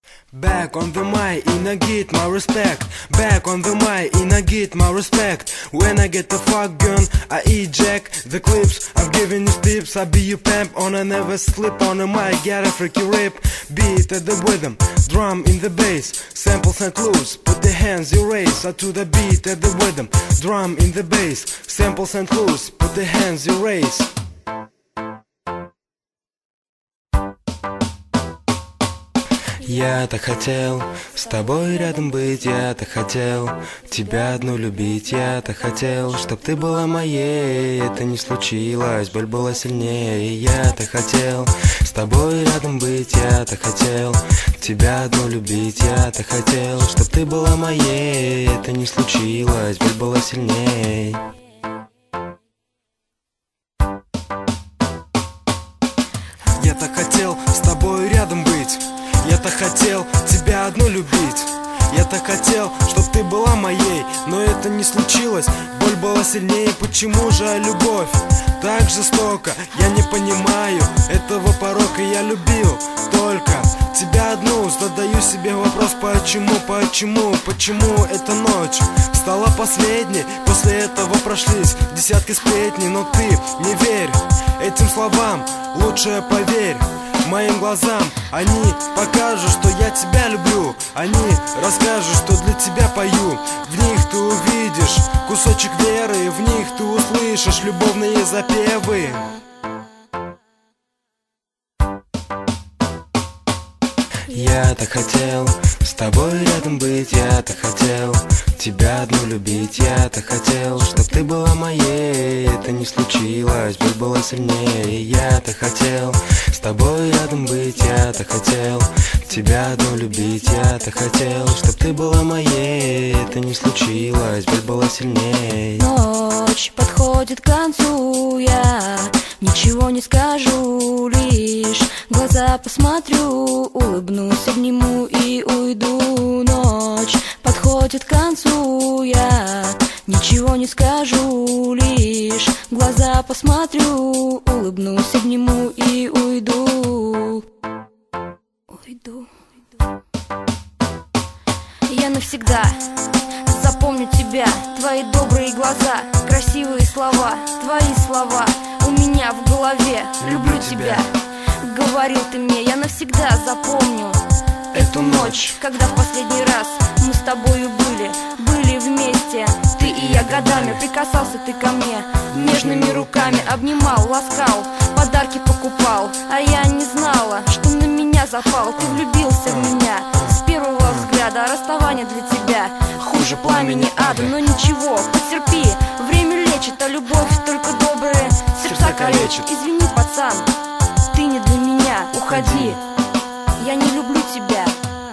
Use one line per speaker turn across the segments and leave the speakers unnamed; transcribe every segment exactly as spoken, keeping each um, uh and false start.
Back on the mic, and I get my respect. Back on the mic, and I get my respect. When I get the fuck gun, I eject the clips. I'm giving you tips, I be your pimp. On I never slip on the mic, get a freaky rip. Beat at the rhythm, drum in the bass. Samples and clues, put the hands you raise. I to the beat at the rhythm, drum in the bass. Samples and clues, put the hands you raise. Я-то хотел с тобой рядом быть, я-то хотел тебя одну любить, я-то хотел, чтоб ты была моей. Это не случилось, боль была сильнее. Я-то хотел с тобой рядом быть, я-то хотел тебя одну любить, я-то хотел, чтоб ты была моей. Это не случилось, боль была сильнее. Я-то хотел с тобой рядом быть, я-то хотел тебя одну любить, я-то хотел, чтоб ты была моей. Но это не случилось, боль была сильнее. Почему же любовь так жестоко? Я не понимаю этого порока. Я любил только тебя одну. Задаю себе вопрос, почему, почему, почему эта ночь стала последней? После этого прошлись десятки сплетней. Но ты не верь этим словам, лучше поверь моим глазам. Они покажут, что я тебя люблю. Они расскажут, что для тебя пою. В них ты увидишь кусочек веры, в них ты услышишь любовные запевы. Я-то хотел с тобой рядом быть, я-то хотел тебя одну любить, я-то хотел, чтоб ты была моей. Это не случилось, боль была сильнее. Я-то хотел с тобой рядом быть, я-то хотел тебя одну любить, я-то хотел, чтоб ты была моей. Это не случилось, боль была сильнее.
Ночь подходит к концу, я ничего не скажу, лишь глаза посмотрю, улыбнусь, обниму и уйду. Ночь подходит к концу, я ничего не скажу, лишь глаза посмотрю, улыбнусь, обниму и уйду. Уйду. Я навсегда запомню тебя, твои добрые глаза, красивые слова, твои слова у меня в голове. Люблю тебя, говорил ты мне, я навсегда запомню эту ночь, когда в последний раз мы с тобою были, были вместе. Ты и я годами, прикасался ты ко мне нежными руками, обнимал, ласкал, подарки покупал. А я не знала, что на меня запал. Ты влюбился в меня с первого взгляда, а расставание для тебя хуже пламени ада. Но ничего, потерпи, время лечит, а любовь только добрые сердца калечит. Извини, пацан, ты не для меня, уходи, я не люблю тебя.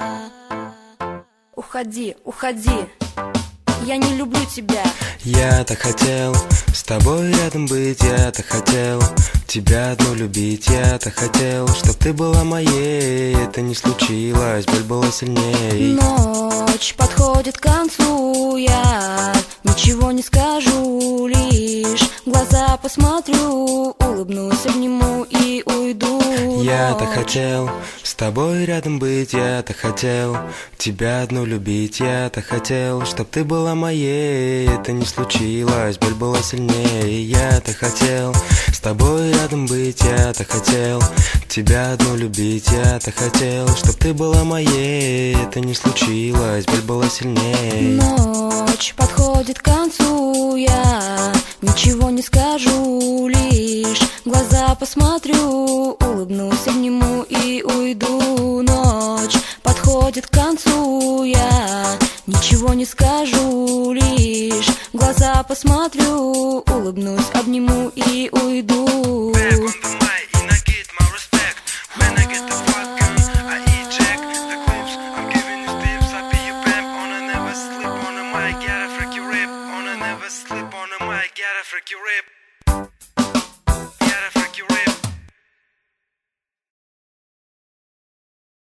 Уходи, уходи, я не люблю тебя.
Я-то хотел с тобой рядом быть, я-то хотел тебя одну любить, я-то хотел, чтоб ты была моей. Это не случилось, боль была сильнее.
Ночь подходит к концу, я ничего не скажу, лишь глаза посмотрю, улыбнусь, обниму и уйду.
Я-то хотел с тобой рядом быть, я-то хотел тебя одну любить, я-то хотел, чтоб ты была моей. Это не случилось, боль была сильнее. Я-то хотел с тобой рядом быть, я-то хотел тебя одну любить, я-то хотел, чтоб ты была моей. Это не случилось, боль была сильнее.
Ночь подходит к концу, я ничего не скажу, лишь глаза посмотрю, улыбнусь, обниму и уйду. Ночь подходит к концу, я ничего не скажу, лишь глаза посмотрю, улыбнусь, обниму и уйду.